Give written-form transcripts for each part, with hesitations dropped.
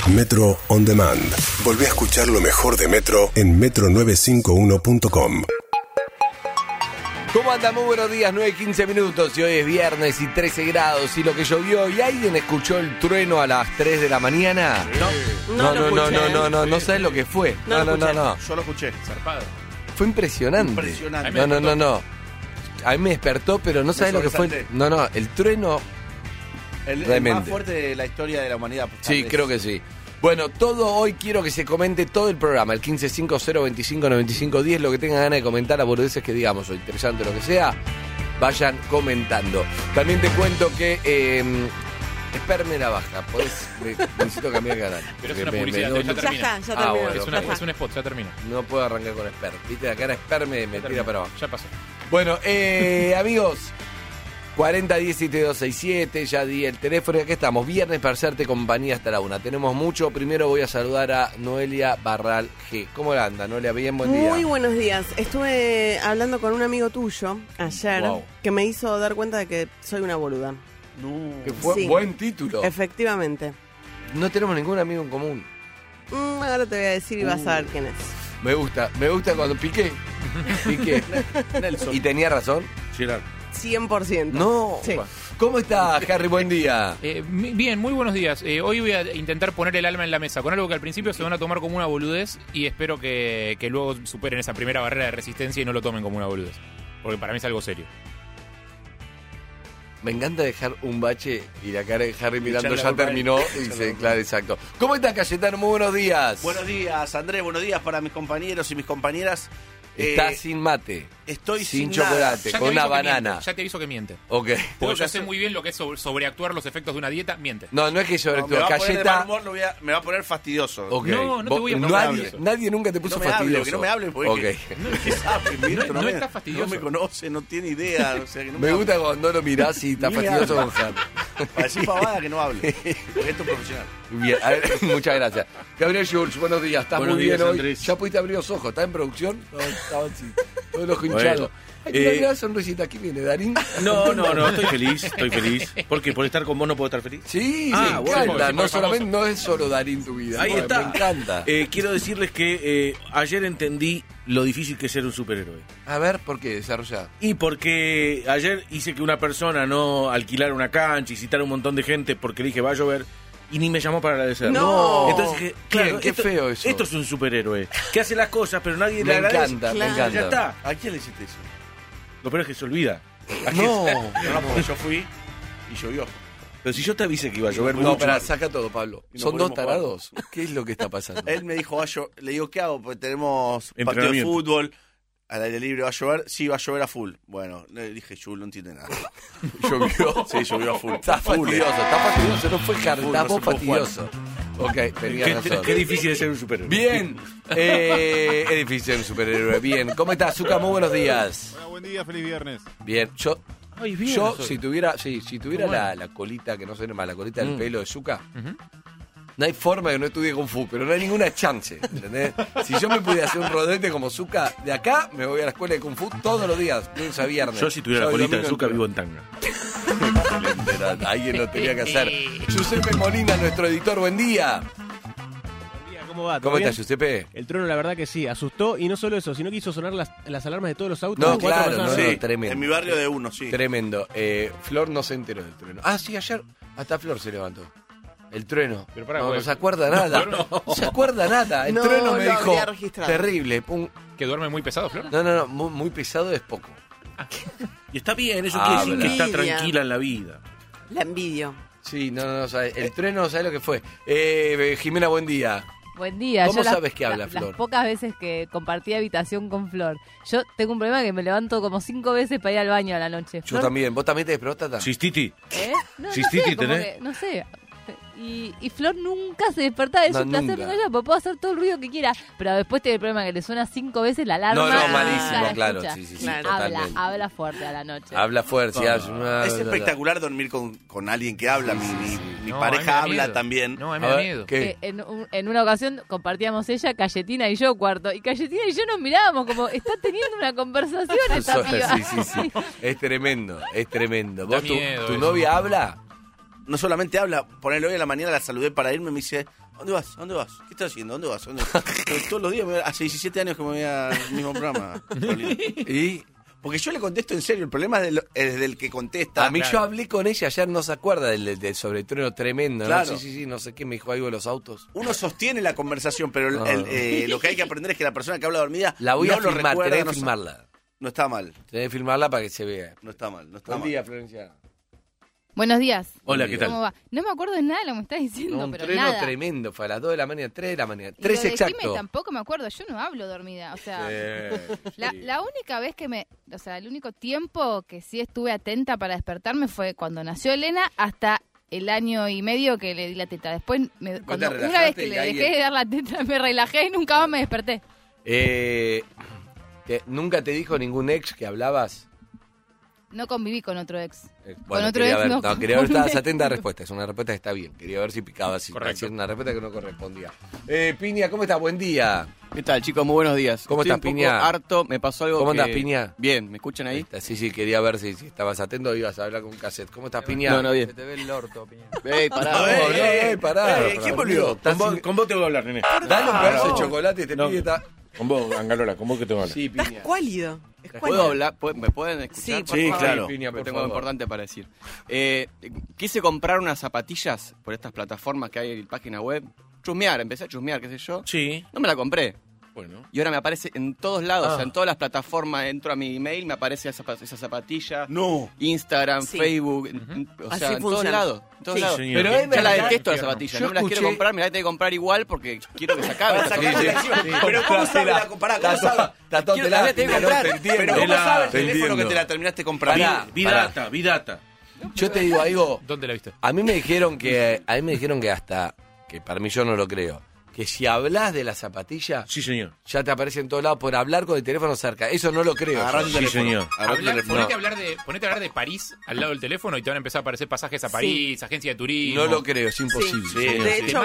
Metro On Demand. Volví a escuchar lo mejor de Metro en metro951.com. ¿Cómo anda? Muy buenos días, 9:15 minutos y hoy es viernes y 13 grados y lo que llovió. ¿Y alguien escuchó el trueno a las 3 de la mañana? No sabes lo que fue. No. Yo lo escuché. Zarpado. Fue impresionante. No. A mí me despertó, pero no sabes lo que fue. No, el trueno. El más fuerte de la historia de la humanidad. Sí, creo que sí. Bueno, todo hoy quiero que se comente todo el programa, el 1550259510, lo que tengan ganas de comentar, a boludeces que digamos, o interesante, lo que sea, vayan comentando. También te cuento que esperme la baja, necesito cambiar de canal. Pero es una publicidad, ya termina. Ya terminó. Bueno, es un spot, ya termina. No puedo arrancar con Esper, viste, la cara Esper me tira para abajo. Ya pasó. Bueno, amigos, 40-10-7267, ya di el teléfono y aquí estamos, viernes para hacerte compañía hasta la 1. Tenemos mucho, primero voy a saludar a Noelia Barral G. ¿Cómo la anda, Noelia? Bien, buen día. Muy buenos días. Estuve hablando con un amigo tuyo ayer que me hizo dar cuenta de que soy una boluda. Que fue Sí. Buen título. Efectivamente. No tenemos ningún amigo en común. Ahora te voy a decir y vas a ver quién es. Me gusta cuando piqué. Nelson. ¿Y tenía razón? Gerard. 100%. No. Sí. ¿Cómo está, Harry? Buen día. Bien, muy buenos días. Hoy voy a intentar poner el alma en la mesa con algo que al principio se van a tomar como una boludez y espero que luego superen esa primera barrera de resistencia y no lo tomen como una boludez. Porque para mí es algo serio. Me encanta dejar un bache y la cara de Harry mirando Echarle ya boca terminó. Y dice, claro, exacto. ¿Cómo está, Cayetano? Muy buenos días. Buenos días, Andrés. Buenos días para mis compañeros y mis compañeras. Está sin mate. Estoy sin sin chocolate, Ya te con una aviso que banana. miente, ya te aviso que miente. Ok. Porque yo sé muy bien lo que es sobreactuar los efectos de una dieta, miente. No es que sobre No, todo. me va a poner de mal Galleta. humor, me va a poner fastidioso. Ok. No te voy a Vos- poner nadie, eso. nadie nunca te puso No me hable, fastidioso. que no me hable, porque Ok. ¿qué sabe? Miento, No me- está fastidioso. No me conoce, no tiene idea. O sea, que no Me hable. gusta cuando lo mirás y está Ni fastidioso habla. con Harry. Para decir pavada que no hable. Porque esto es profesional. Bien, a ver, muchas gracias. Gabriel Schultz, buenos días. ¿Estás Buenos muy bien días, hoy? Andrés. ¿Ya pudiste abrir los ojos? ¿Estás en producción? No, estaba así. Todo el ojo Bueno, hinchado. Ay, mira la sonrisita. ¿Aquí viene, Darín? No, estoy feliz. ¿Por qué? ¿Por estar con vos no puedo estar feliz? Sí, Ah, me bueno, encanta. sí, No, porque solamente, no es solo Darín tu vida. Ahí No, está. Me encanta. Quiero decirles que ayer entendí lo difícil que es ser un superhéroe. A ver, ¿por qué? Desarrolla. Y porque ayer hice que una persona no alquilara una cancha y citara un montón de gente porque le dije va a llover y ni me llamó para agradecer. No. Entonces dije, claro, Qué feo eso. Esto es un superhéroe que hace las cosas pero nadie Me le agradece. encanta, me Claro. encanta. Ya está. ¿A quién le hiciste eso? Lo peor es que se olvida. No. No, porque yo fui y llovió. Pero si yo te avisé que iba a llover No, mucho. pero saca todo, Pablo. Y no ¿Son dos pudimos jugar. tarados? ¿Qué es lo que está pasando? Él me dijo, le digo, ¿qué hago? Porque tenemos partido de Entrenamiento. fútbol, al aire libre va a llover. Sí, va a llover a full. Bueno, le dije, Jul, no entiende nada. ¿Llovió? Sí, llovió a full. Está fastidioso. No fue Harry, Full, está no vos se puede jugar. fastidioso. Ok, tenías razón. Qué difícil es ser un superhéroe. Bien, es difícil ser un superhéroe. Bien, ¿cómo estás, Zucca? Muy buenos días. Bueno, buen día, feliz viernes. Bien, yo Ay, bien, si tuviera la colita, que no sé más, la colita del pelo de Zucca, no hay forma que no estudie Kung Fu, pero no hay ninguna chance, ¿entendés? Si yo me pudiera hacer un rodete como Zucca, de acá me voy a la escuela de Kung Fu todos los días, lunes a viernes. Yo si tuviera la Sábado y colita de domingo azúcar entero. vivo en tanga. Excelente, alguien lo tenía que hacer. Giuseppe Molina, nuestro editor, buen día. ¿Cómo va? ¿Todo ¿Cómo bien? estás, Giuseppe? El trueno, la verdad que sí, asustó y no solo eso, sino que hizo sonar las alarmas de todos los autos. No, de cuatro claro, personas. no, Sí, tremendo. en mi barrio de uno, sí. Tremendo. Flor no se enteró del trueno. Ah, sí, ayer hasta Flor se levantó. El trueno. Pero pará, no güey. se acuerda nada. No se acuerda nada. El No trueno me lo dijo habría registrado. terrible. Pum. ¿Que duerme muy pesado, Flor? No, muy pesado es poco. Y está bien, eso Ah, quiere decir que está envidia. tranquila en la vida. La envidio. Sí, no, sabe. El trueno, ¿sabes lo que fue? Jimena, buen día. Buen día. ¿Cómo Yo sabes que habla Flor? Las pocas veces que compartí habitación con Flor. Yo tengo un problema que me levanto como 5 veces para ir al baño a la noche. Yo Flor, también. ¿Vos también tenés próstata? Sistiti. ¿Eh? No Cistiti sé, como tenés. que, no sé. Y Flor nunca se despertaba. Es No, un placer nunca. verla, porque puedo hacer todo el ruido que quiera. Pero después tiene el problema que le suena 5 veces la alarma. No, nunca malísimo, la claro. escucha. Sí, Claro. totalmente. Habla fuerte a la noche. Habla fuerte. sí, hace una- Es espectacular dormir con alguien que habla. Mi No, a mí me pareja da habla miedo. también. No, a mí A me da ver, miedo. ¿qué? En una ocasión compartíamos ella, Cayetina y yo cuarto. Y Cayetina y yo nos mirábamos como, está teniendo una conversación esta piba. Sí. Es tremendo, es tremendo. Da ¿Vos, miedo tu eso. novia habla? no solamente habla, ponerle hoy a la mañana la saludé para irme, me dice, ¿dónde vas? ¿Qué estás haciendo? ¿Dónde vas? Todos los días, hace 17 años que me voy al mismo programa. Y... Porque yo le contesto en serio, el problema es del que contesta. A mí yo hablé con ella, ayer no se acuerda del sobretrueno tremendo, claro. ¿no? Sí, no sé qué, me dijo algo de los autos. Uno sostiene la conversación, pero lo que hay que aprender es que la persona que habla dormida la voy a filmar, tenés que filmarla. No está mal. Tenés que filmarla para que se vea. No está mal. Buen día, Florencia. Buenos días. Hola, ¿qué tal? ¿Cómo va? No me acuerdo de nada de lo que me estás diciendo, Un pero trueno nada. tremendo, fue a las 2 de la mañana, 3 de la mañana. Y 3 lo de exacto. Jimmy tampoco me acuerdo, yo no hablo dormida, o sea, la única vez el único tiempo que sí estuve atenta para despertarme fue cuando nació Elena hasta el año y medio que le di la teta. Después, una vez que le dejé de dar la teta, me relajé y nunca más me desperté. ¿Nunca te dijo ningún ex que hablabas? No conviví con otro ex. Bueno, con otro quería ex ver, no. Quería ver, estabas atenta a la respuesta. Es una respuesta que está bien. Quería ver si picaba, si Correcto. hacía una respuesta que no correspondía. Piña, ¿cómo estás? Buen día. ¿Qué tal, chicos? Muy buenos días. ¿Cómo Estoy estás, un Piña? poco harto, me pasó algo ¿Cómo que... andás, Piña? Bien, ¿me escuchan ahí? Sí, quería ver si estabas atento o ibas a hablar con un cassette. ¿Cómo estás, Piña? No, bien. Se te ve el orto, Piña. Ey, pará. Pará. ¿Quién volvió? Con vos tengo que hablar, nene. Dale un pedazo de chocolate y te No. pide está. Con vos, Angalola, con vos que tengo que hablar. Sí, Estás Piña. cuálido. ¿Puedo hablar? ¿Me pueden escuchar? Sí, por Sí, favor. claro. Piña, Porque por tengo algo favor. importante para decir. Quise comprar unas zapatillas por estas plataformas que hay en página web. Empecé a chusmear, qué sé yo. Sí, No me la compré. bueno. Y ahora me aparece en todos lados, o sea, en todas las plataformas, entro a mi email, me aparece esa zapatilla. No. Instagram, Sí. Facebook, o Así sea, en todos funciona. lados. En todos Sí. lados. Señor. Pero es Ya la verdad. detesto la zapatilla, no me la quiero comprar, me la tengo que comprar igual porque quiero que se acabe. Para sacarle la acción. Pero ¿cómo sabe la comparada? ¿Cómo sabe? Quiero la tengo que comprar. Pero ¿cómo Te sabe el te teléfono entiendo. que te la terminaste comprando? Pará. Vidata. Yo te digo algo. ¿Dónde la viste? A mí me dijeron que hasta, que para mí yo no lo creo, que si hablas de la zapatilla, Sí, señor. ya te aparece en todos lados por hablar con el teléfono cerca. Eso no lo creo. Agarrá yo. tu Sí, teléfono. señor. Agarrá tu teléfono. Ponete a hablar de París al lado del teléfono y te van a empezar a aparecer pasajes a París, agencia de turismo. No lo creo, es imposible. Sí, señor. de hecho,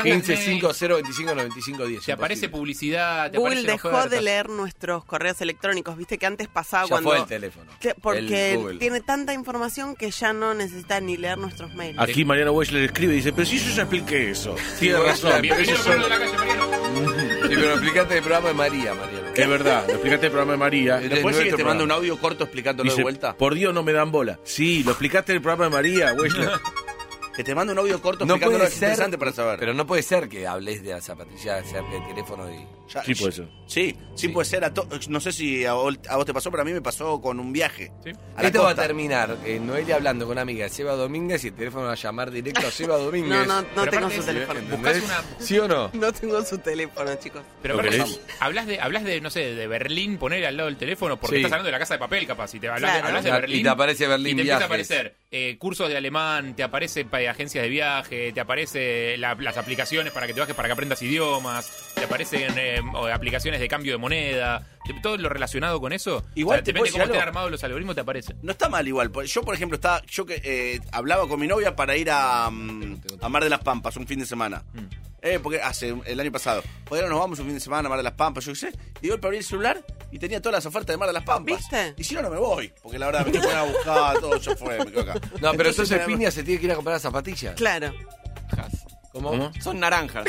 1550259510. Te aparece publicidad, te Google aparecen dejó ofertas. de leer nuestros correos electrónicos. Viste que antes pasaba Ya cuando... fue el teléfono. Porque El Google. tiene tanta información que ya no necesita ni leer nuestros mails. Aquí Mariano Wechsler escribe y dice, pero si yo ya expliqué eso. Tiene razón. Bienvenido Eso al pueblo de la calle, Mariano. Sí, pero explicaste el programa de María, Mariano. es verdad. Lo explicaste el programa de María. Después sí que te manda un audio corto explicándolo Dice, de vuelta. por Dios no me dan bola. Sí, lo explicaste en el programa de María, Wechsler. Que te manda un audio corto No explicándolo, puede es ser, interesante para saber. pero no puede ser que hables de la zapatilla cerca del teléfono y... Ya- Sí, puede ser. Sí, puede ser. No sé si a vos te pasó, pero a mí me pasó con un viaje. Sí. A la Esto va a costa. terminar Noelia hablando con una amiga de Seba Domínguez y el teléfono va a llamar directo a Seba Domínguez. No Pero tengo aparte su es- teléfono. ¿Entendés? Buscás una- ¿Sí o no? No tengo su teléfono, chicos. Pero ¿Lo aparte, querés? hablas de, no sé, de Berlín, poner al lado del teléfono, porque Sí. estás hablando de la Casa de Papel, capaz. Y te hablas, Claro. hablas de Berlín. Y te aparece Berlín y te empieza a Viajes. aparecer cursos de alemán, te aparece agencias de viaje, te aparece las aplicaciones para que te bajes, para que aprendas idiomas, te aparecen aplicaciones de cambio de moneda, todo lo relacionado con eso. Igual te depende puedo de cómo decir estén algo. armados los algoritmos, te aparece. No está mal igual. Yo, por ejemplo, hablaba con mi novia para ir a Mar de las Pampas un fin de semana. Porque el año pasado. Pues nos vamos un fin de semana a Mar de las Pampas, yo qué sé. Y yo abrí el celular y tenía todas las ofertas de Mar de las Pampas. ¿Viste? Y si no, no me voy. Porque la verdad me tengo que poner a buscar todo, ya fue, me quedo acá. No, pero entonces me- Piña se tiene que ir a comprar las zapatillas. Claro. ¿Cómo? Son naranjas.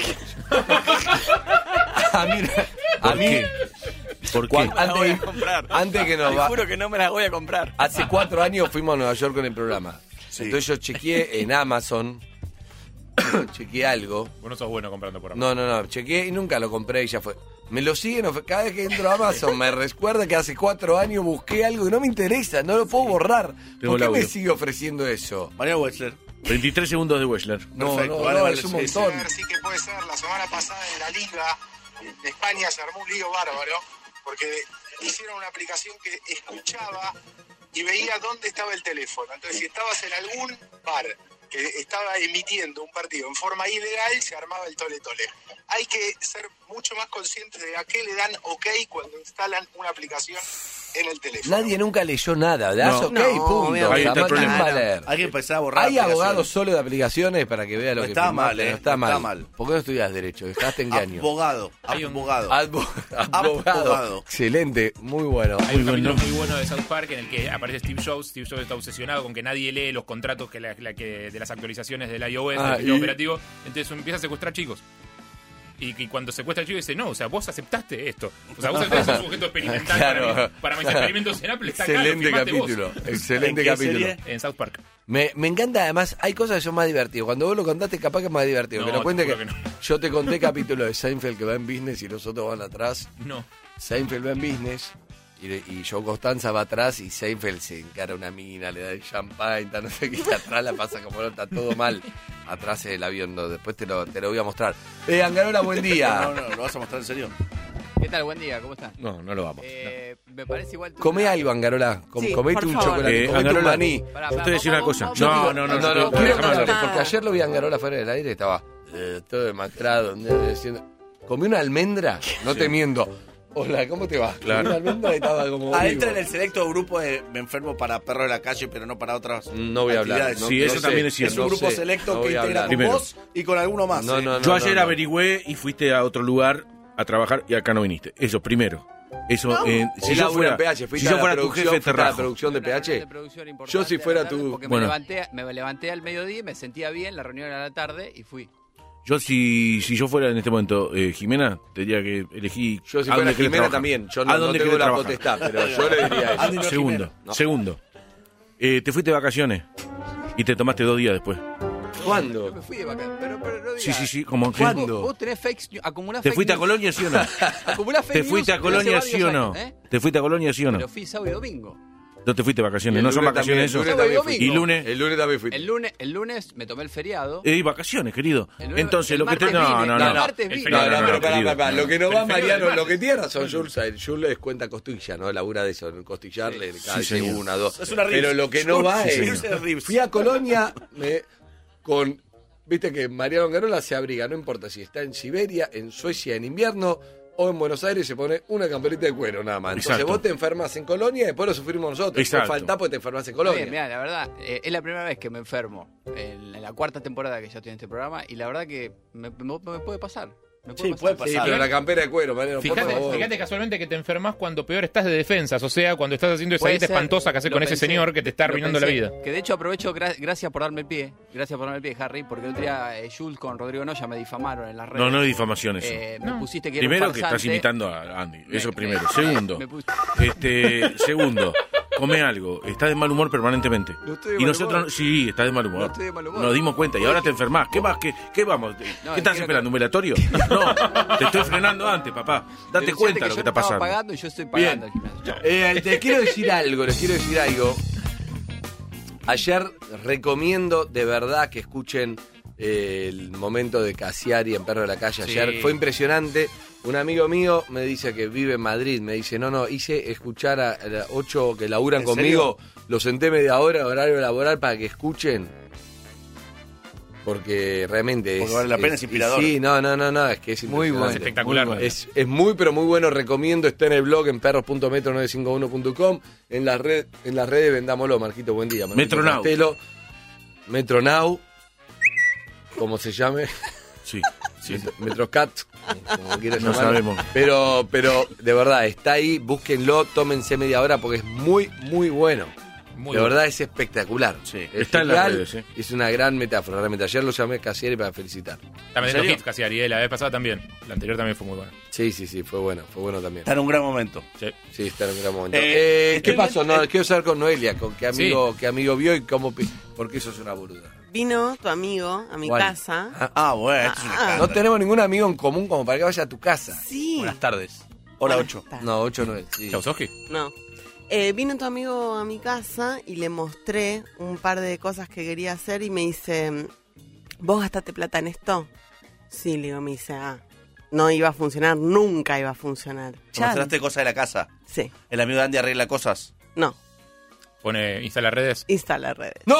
Ah, mira. A mí, ¿Por qué? cuando- No la voy a antes, comprar. antes que nos Te va... juro que no me las voy a comprar. Hace 4 años fuimos a Nueva York con el programa. Sí. Entonces yo chequeé en Amazon, chequeé algo. Vos no sos bueno comprando por Amazon. No, chequeé y nunca lo compré y ya fue. Me lo siguen, cada vez que entro a Amazon me recuerda que hace 4 años busqué algo y no me interesa, no lo puedo borrar. Tengo ¿Por qué el me audio. sigue ofreciendo eso? Mariano Wechsler. 23 segundos de Wechsler. No, Perfecto, no, vale, no, vale, es un sí, montón. Sí que puede ser. La semana pasada en la Liga de España se armó un lío bárbaro porque hicieron una aplicación que escuchaba y veía dónde estaba el teléfono. Entonces, si estabas en algún bar que estaba emitiendo un partido en forma ilegal, se armaba el tole-tole. Hay que ser mucho más conscientes de a qué le dan OK cuando instalan una aplicación en el teléfono. Nadie nunca leyó nada, das No. ok, No, punto. obviamente. Ahí está el Jamás problema. va a leer. Hay que empezar a borrar. Hay aplicaciones. abogados solo de aplicaciones para que vea lo No que está firmaste, mal, no está no mal. está mal. ¿Por qué no estudias Derecho? ¿Dejaste en qué año? Abogado. Hay un- Abogado. Abogado. Excelente, muy bueno. Hay un Muy capítulo bueno. muy bueno de South Park en el que aparece Steve Jobs. Steve Jobs está obsesionado con que nadie lee los contratos que de las actualizaciones del iOS, Ah, del sistema y- operativo. Entonces empieza a secuestrar chicos. Y cuando secuestra al chico dice, no, o sea, vos aceptaste esto. O sea, vos aceptaste un sujeto experimental Claro. para mis experimentos en Apple. Está acá, lo Excelente firmaste vos. capítulo. Excelente ¿En qué capítulo. serie? En South Park. Me encanta, además, hay cosas que son más divertidas. Cuando vos lo contaste, capaz que es más divertido. No, que lo te cuente juro que, que no. yo te conté capítulo de Seinfeld que va en business y los otros van atrás. No. Seinfeld va en business y Joe Costanza va atrás y Seinfeld se encara una mina, le da el champagne, no sé qué, y atrás la pasa como no, está todo mal. Atrás es el avión, no, después te lo voy a mostrar. Angarola, buen día. No, ¿lo vas a mostrar en serio? ¿Qué tal? Buen día, ¿cómo están? No, no lo vamos. Me parece igual... Comé algo, Angarola. Sí, Comete por un favor. chocolate, comete un Angarola, maní. Pará, Yo te voy a decir una cosa. vamos, No, vamos. no, No, no. quiero déjame hablar. contarte, porque ayer lo vi a Angarola fuera del aire y estaba todo demacrado. Diciendo, comí una almendra, no te miento. Hola, ¿cómo te va? Claro. Comí una almendra y estaba como. Entra en vivo. el selecto grupo de me enfermo para perros de la calle, pero no para otras. No voy a hablar. actividades. No, Sí, eso sé, también es Es cierto. un grupo sé, selecto no que voy a integra hablar. con Primero. vos y con alguno más. No, no, no. Yo ayer no. averigüé y fuiste a otro lugar a trabajar y acá no viniste. Eso, primero. Eso, Si yo fuera PH, si yo fuera tu jefe, te fuiste a la rajo. producción de PH. producción importante Yo si fuera a la tarde, tu- Porque Bueno. me levanté al mediodía, me sentía bien, la reunión era a la tarde y fui. Yo, si yo fuera en este momento Jimena, tendría que elegir. Yo si a fuera dónde querés Jimena trabajar. también. Yo ¿A no dónde tengo querés la trabajar? potestad, pero yo le diría eso. Andy no Segundo, Jimena. No. segundo. Te fuiste de vacaciones y te tomaste 2 días después. Yo ¿Cuándo? me fui de vacaciones, pero no Sí, digas. sí, sí, como que. ¿Cuándo? Vos tenés fake news, acumulás ¿Te fake fuiste a news. Colonia, sí o no? Acumulás fake ¿Te news fuiste a desde Colonia, hace sí o varios no? años, ¿eh? ¿Te fuiste a Colonia, sí o no? Pero fui sábado y domingo. No te fuiste de vacaciones, El no son lunes vacaciones también, eso. el lunes Sábado y también ¿Y fui. lunes? El lunes también fui. El lunes me tomé el feriado. Vacaciones, querido. El lunes- Entonces, el lo que te. martes No, vine, no, el no. martes El vine. No, feriado, no, pero querido. pará. Lo que no El va, feriado del Mariano, lo martes. que tiene razón Jules, Jules les cuenta costilla, ¿no? Labura de eso, en costillarle, cada vez señor. una, dos. Es una ribs. Pero lo que no Jules, va sí, es. Jules es ribs. Fui a Colonia con. Viste que Mariano Angarola se abriga, no importa si está en Siberia, en Suecia en invierno o en Buenos Aires se pone una camperita de cuero nada más. Entonces Exacto. vos te enfermas en Colonia y después lo sufrimos nosotros. Exacto. Después faltá porque te enfermas en Está Colonia. bien, mirá, la verdad, es la primera vez que me enfermo en la 4ª temporada que ya estoy en este programa y la verdad que me puede pasar. Me Sí, puede Sí, pasar. pero la campera de cuero, Mariano, por favor. Fíjate casualmente que te enfermas cuando peor estás de defensas, o sea, cuando estás haciendo esa Puede dieta ser, espantosa que haces lo con ese pensé, señor que te está lo arruinando la pensé. vida. Que de hecho aprovecho, gracias por darme el pie, Harry, porque el otro día Jules con Rodrigo Noya me difamaron en las redes. No es difamación eso. Me pusiste que era un Primero que farsante. estás imitando a Andy, eso Me- primero. Segundo, me pus- segundo, come algo, estás de mal humor permanentemente. No estoy de Y mal nosotros, humor. sí, estás de mal humor. No estoy de mal humor. Nos dimos cuenta y ahora te enfermás. ¿Qué más? ¿Qué vamos? ¿Qué estás quiero esperando? que- ¿Un velatorio? No, te estoy frenando antes, papá. Date Denunciate cuenta que lo yo que está estaba pasando. pagando y yo estoy Bien. pagando el gimnasio. Chao. Les quiero decir algo. Ayer recomiendo de verdad que escuchen el momento de Casiari en Perro de la Calle. Ayer Sí. fue impresionante. Un amigo mío me dice que vive en Madrid. Me dice, no, hice escuchar a las 8 que laburan ¿En conmigo. Lo senté media hora, horario laboral, para que escuchen. Porque realmente Porque vale la pena, es inspirador. Sí, no, es que es Muy impresionante. bueno. Es espectacular. Muy bueno. Es muy, pero muy bueno. Recomiendo. Está en el blog en perros.metro951.com. En las redes vendámoslo. Marquito, buen día. Marquito Metronau. Castelo. Metronau. Como se llame. Sí, sí. Metrocat. Como quieras No llamarlo. sabemos. Pero de verdad, está ahí. Búsquenlo. Tómense media hora porque es muy, muy bueno. Muy de bueno. verdad es espectacular. Sí. Es Está en las genial, redes, ¿eh? Es una gran metáfora. Realmente. Ayer lo llamé a Casieri para felicitar. Está metiendo serio? hits casi Ariel, la vez pasada también. La anterior también fue muy buena. Sí, fue bueno también. Está en un gran momento. Sí. Sí, está en un gran momento. Eh, ¿Qué estoy pasó? bien- No, quiero saber con Noelia, con qué amigo vio y cómo... Porque eso es una boluda. Vino tu amigo a mi ¿Cuál? casa. Bueno, esto es una cagada. No tenemos ningún amigo en común como para que vaya a tu casa. Sí. Buenas tardes. Hora Buenas 8. tardes. No, 8 no es. Sí. Chausoski. No. Vino tu amigo a mi casa y le mostré un par de cosas que quería hacer y me dice, ¿vos gastaste plata en esto? Sí, le digo, me dice, no iba a funcionar, nunca iba a funcionar. ¿Me mostraste cosas de la casa? Sí, ¿El amigo de Andy arregla cosas? no, Instala redes. instala redes. ¡No!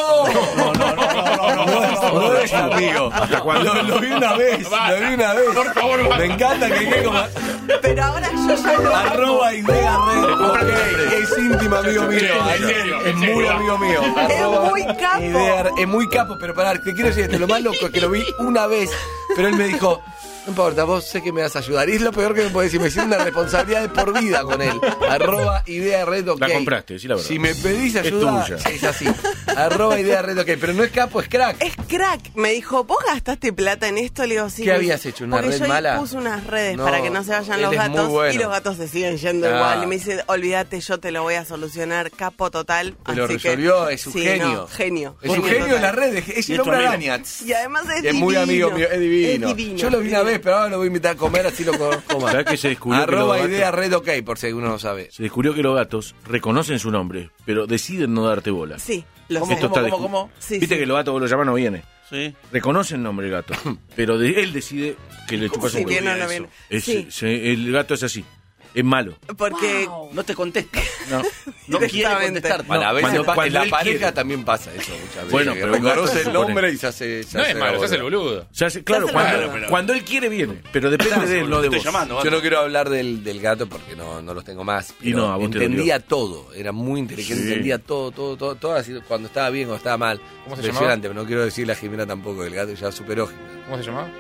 No es amigo. ¿Hasta cuándo? Lo vi una vez. Basta. Lo vi una vez. Por favor, basta. Me encanta que quede como... Pero ahora yo ya lo amo. Arroba Idea Red, ok, es íntimo amigo mío. En serio, Es muy amigo mío. Arroba muy capo. Es muy capo, pero pará, te quiero decir esto, lo más loco es que lo vi una vez, pero él me dijo, no importa, vos sé que me vas a ayudar. Y es lo peor que me puede decir, me siento una responsabilidad de por vida con él. Arroba Idea Red, ok. La compraste, sí, la verdad. Si me pedís ayuda, tuya. es así. Arroba Idea Red, ok, pero no es capo, es crack. Es crack. Me dijo, ¿vos gastaste plata en esto? Le digo, sí. ¿Qué habías hecho? ¿Una porque red yo mala? puse unas redes No, para que no se vayan él los es muy gatos bueno. y los gatos se siguen yendo Ah. igual. Y me dice, olvídate, yo te lo voy a solucionar, capo total. Te lo Así que- resolvió, es un sí, genio. no, genio. Es un genio total. en las redes, es Y un es tu hombre amigo. araña. Y además es Es divino. muy amigo mío, es divino. Es divino. Yo lo vi una vez, pero ahora lo voy a invitar a comer, así lo conozco más. ¿Sabés que se descubrió que Arroba los Idea gatos- Red, ok, por si alguno no sabe. Se descubrió que los gatos reconocen su nombre, pero deciden no darte bola. Sí, lo ¿Cómo, sé. Esto está cómo, descu- cómo? Sí, Viste sí. que los gatos vos lo llaman no viene. Sí. Reconoce el nombre del gato, pero él decide que le chupas Sí, un huevo. viene o no viene. Sí. El gato es así, es malo. Porque No te contesta. No. No quiere Directamente. contestarte. Bueno, a veces cuando en la él pareja quiere. también pasa eso muchas veces. Bueno, que pero un gato reconoce se el supone. nombre y se hace. No es malo, se hace el la boludo. O sea, claro, hace cuando, raro, pero- cuando él quiere viene, pero depende de él, no de Te vos. estoy llamando, Yo no quiero hablar del gato porque no los tengo más. Y pero no, a vos te entendía todo, era muy inteligente, Sí. entendía todo, así, cuando estaba bien, cuando estaba mal. ¿Cómo se Impresionante, pero no quiero decirle a Jimena tampoco, el gato ya superó. ¿Cómo se llamaba?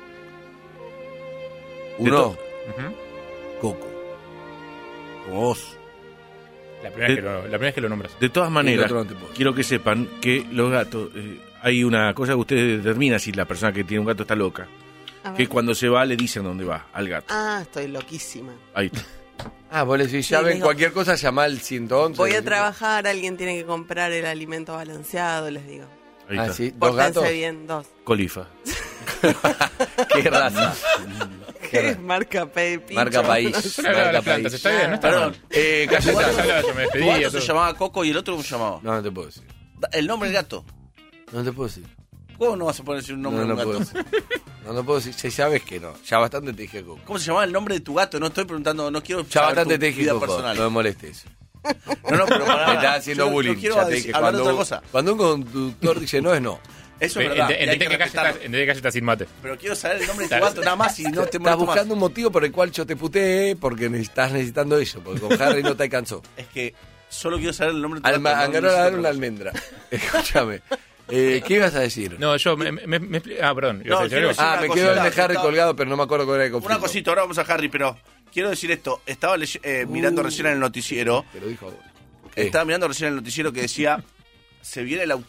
Uno, Ujú. Coco. Como vos. La primera vez que lo nombras. De todas maneras, otro no te puedo. quiero que sepan que los gatos, hay una cosa que usted determina si la persona que tiene un gato está loca. A ver. Que cuando se va le dicen dónde va, al gato. Ah, estoy loquísima. Ahí está. Vos le decís, ya Sí, ven digo, cualquier cosa, llama al 111. Voy a decís, trabajar, alguien tiene que comprar el alimento balanceado, les digo. Ahí Ah, está. sí, dos Pórtense gatos. bien, dos. Colifa. Qué raza. ¿Qué? Marca Pepi. Marca país. Yo le hablaba a las Marca plantas, país. está bien, no está Perdón. mal. Cayetano. Yo hablaba, yo me Tu despedía. gato se todo. llamaba Coco y el otro ¿cómo se llamaba? No te puedo decir. El nombre del gato. No te puedo decir. ¿Cómo no vas a poner un nombre No, a no un puedo gato? decir. No puedo decir. Ya sabes que no. Ya bastante te dije Coco. ¿Cómo se llamaba el nombre de tu gato? No estoy preguntando, no quiero Ya saber bastante tu te dije vida Coco. personal. No me molestes. No, pero pará. Me estás haciendo Yo bullying. No quiero ya te dije. hablar de otra Cuando, cosa. cuando un conductor dice no, es no. Eso es verdad. y hay Entendé que respetarlo. Calle está sin mate. Pero quiero saber el nombre de tu gato nada más y no te Estás molesto buscando más. un motivo por el cual yo te puteé porque estás necesitando eso. Porque con Harry no te alcanzó. Es que solo quiero saber el nombre de tu gato. no Angaron a necesito dar otra una cosa. almendra. Escúchame. ¿Qué ibas a decir? No, yo perdón. No, quiero decir Ah, una me cosita, quedó el de Harry estaba- colgado, pero no me acuerdo cuál era el conflicto. Una cosita, ahora vamos a Harry, pero quiero decir esto. Estaba mirando recién en el noticiero. Te lo dijo a vos. Estaba mirando recién en el noticiero que decía se viene el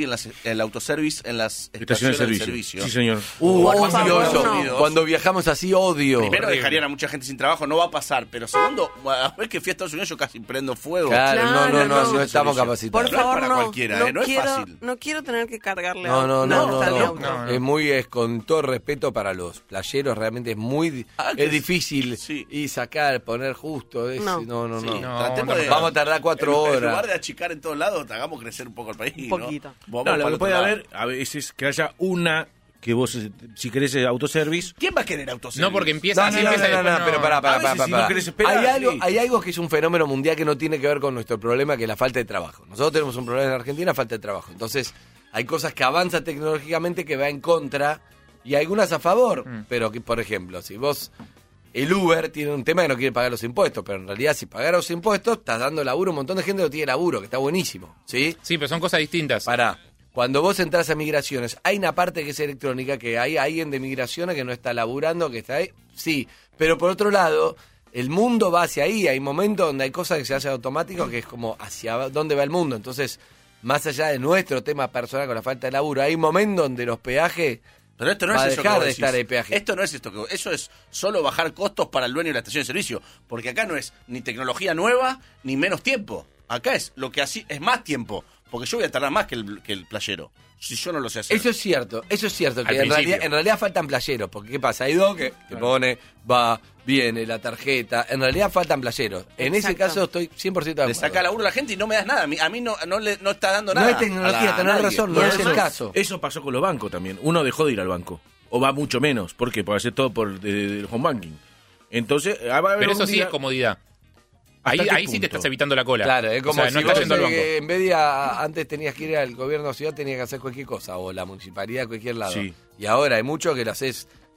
autoservice en las estaciones de servicio. Sí, señor. Por Odio favor, eso. no. Cuando viajamos así, odio. Primero dejarían a mucha gente sin trabajo, no va a pasar. Pero segundo, a ver que fui a Estados Unidos yo casi prendo fuego. Claro, Claro, no no. estamos Por capacitados. No es favor, para no. cualquiera, no, no es quiero, fácil. no quiero tener que cargarle No, a no. al auto. No. Es muy, con todo respeto para los playeros, realmente es muy, que es difícil sí. y sacar, poner justo. No. No. Sí, No, tratemos de. Vamos a tardar 4 En lugar horas. de achicar en todos lados, hagamos crecer un poco el país. Un ¿no? poquito. Vamos No, para lo el que otro puede lado. haber a veces que haya una que vos, si querés autoservice, ¿Quién va a querer autoservice? No, porque empieza No, así, empieza y después no. pero A pará. veces, si no querés esperar, listo. Hay algo que es un fenómeno mundial que no tiene que ver con nuestro problema, que es la falta de trabajo. Nosotros tenemos un problema en Argentina, falta de trabajo. Entonces, hay cosas que avanzan tecnológicamente que va en contra y algunas a favor. Pero que, por ejemplo, si vos... El Uber tiene un tema que no quiere pagar los impuestos, pero en realidad si pagara los impuestos, estás dando laburo. Un montón de gente no tiene laburo, que está buenísimo, ¿sí? Sí, pero son cosas distintas. Pará. Cuando vos entras a migraciones, hay una parte que es electrónica, que hay alguien de migraciones que no está laburando, que está ahí. Sí, pero por otro lado, el mundo va hacia ahí. Hay momentos donde hay cosas que se hacen automáticos, que es como hacia dónde va el mundo. Entonces, más allá de nuestro tema personal con la falta de laburo, hay momentos donde los peajes... Pero esto no va a es eso dejar que vos de decís. estar el peaje. Esto no es esto que eso es solo bajar costos para el dueño de la estación de servicio, porque acá no es ni tecnología nueva ni menos tiempo. Acá es lo que así es más tiempo, porque yo voy a tardar más que el playero, si yo no lo sé hacer. Eso es cierto, que Al en realidad, principio. faltan playeros, porque ¿qué pasa? Hay dos que te pone, va, viene, la tarjeta, en realidad faltan playeros. En ese Exacto. caso estoy 100% de acuerdo. Le saca laburo a la gente y no me das nada. A mí no está dando nada. No hay tecnología, tenés nadie. razón, no Bueno, es el caso. Eso pasó con los bancos también. Uno dejó de ir al banco. O va mucho menos. ¿Por qué? Porque hace todo por el home banking. Entonces, va a haber Pero un eso sí día- es comodidad. Ahí, ¿Hasta qué ahí sí te punto? estás evitando la cola. Claro, es como o sea, si no vos estás yendo al banco. en vez de antes tenías que ir al gobierno de ciudad, tenías que hacer cualquier cosa, o la municipalidad, cualquier lado. Sí. Y ahora hay mucho que lo haces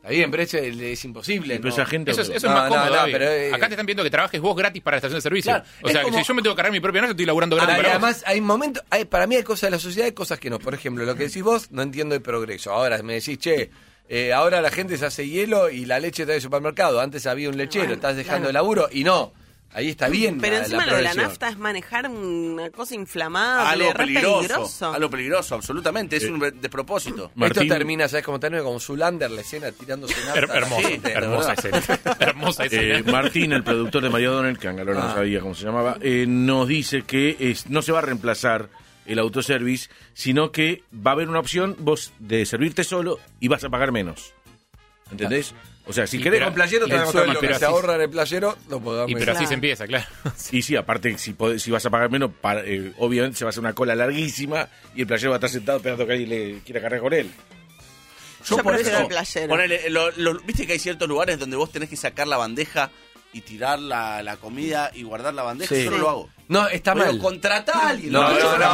Está bien, pero es imposible. Pero ¿no? esa gente... Eso es más cómodo, David. pero, Acá te están pidiendo que trabajes vos gratis para la estación de servicio. Claro, o sea, como... si yo me tengo que cargar mi propia nave, estoy laburando gratis para vos. Además, hay momentos, para mí hay cosas de la sociedad y cosas que no. Por ejemplo, lo que decís vos, no entiendo el progreso. Ahora me decís, ahora la gente se hace hielo y la leche está en el supermercado. Antes había un lechero, estás dejando el laburo y no. Ahí está bien. Pero encima lo de la progresión. nafta es manejar una cosa inflamable, Algo peligroso. Algo peligroso, absolutamente. Es un despropósito. Martín- Esto termina, ¿sabes cómo termina? Como Zulander, la escena tirándose nafta. Hermosa, Sí, hermosa escena. Hermosa escena. Martín, el productor de María O'Donnell, que Angalora no sabía cómo se llamaba, nos dice que no se va a reemplazar el autoservice, sino que va a haber una opción vos de servirte solo y vas a pagar menos. ¿Entendés? O sea, si Sí, querés pero- con playero, te El vas a costar sueldo más que caro. se ahorra en el playero lo podamos. Y pero así Claro. se empieza, claro. Y sí, aparte, si vas a pagar menos, obviamente se va a hacer una cola larguísima y el playero va a estar sentado esperando que alguien le quiera cargar con él. Yo prefiero el playero. Ponele, viste que hay ciertos lugares donde vos tenés que sacar la bandeja y tirar la comida y guardar la bandeja. Sí. Yo no lo hago. No, está Pero mal. contratá a alguien. No, Yo te dejo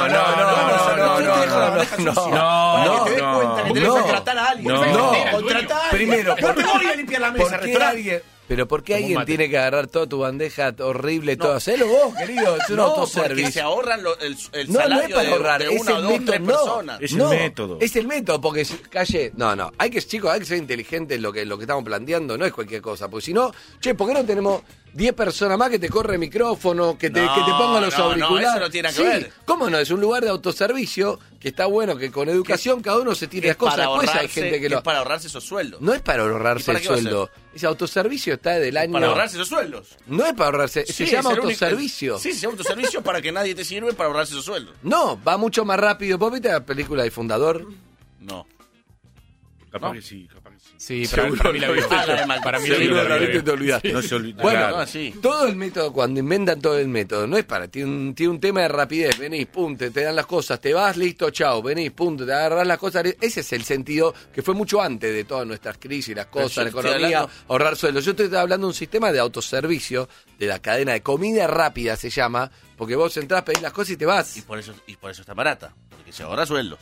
la bandeja no, sucia. no, Para que te des no, cuenta que tenés no. que contratar a alguien. No. Contratá a alguien. Primero, Yo te voy a limpiar la mesa, ¿por qué restaurante. alguien? Pero ¿por qué Como un alguien mate. tiene que agarrar toda tu bandeja horrible y todo? Hacelo vos, querido. Es un No, porque autoservice. se ahorran el No, no es salario para ahorrar, de es una, el dos, método, tres no. personas. Es el método. Es el método, porque calle, no, hay que, chicos, hay que ser inteligentes en lo que estamos planteando, no es cualquier cosa, porque si no, ¿por qué no tenemos 10 personas más que te corre el micrófono, que te pongan los auriculares? eso no tiene nada que ver. ¿Cómo no? Es un lugar de autoservicio que está bueno, que con educación cada uno se tire las cosas. Después hay gente que es para ahorrarse esos sueldos. No es para ¿Y ahorrarse para el qué va a sueldo. Ese autoservicio está del año... Para ahorrarse esos sueldos. No es para ahorrarse, Sí, se llama es el único- autoservicio. Sí, se llama autoservicio para que nadie te sirve para ahorrarse esos sueldos. No, va mucho más rápido. ¿Vos viste la película de Fundador? No. Capaz que sí, capaz que sí. Sí, Seguro para mí la lo vio. viste. Ah, la de Malcolm. Para mí la Seguro vio. la viste y te olvidaste. No se olvida. Bueno, Claro. sí. todo el método, cuando inventan todo el método, no es para, tiene un tema de rapidez, venís, pum, te dan las cosas, te vas, listo, chao, venís, pum, te agarrás las cosas, ese es el sentido que fue mucho antes de todas nuestras crisis, las Pero cosas, yo la estoy economía, hablando- ahorrar sueldos. Yo estoy hablando de un sistema de autoservicio, de la cadena de comida rápida se llama, porque vos entrás, pedís las cosas y te vas. Y por eso está barata. Porque se ahorra sueldos.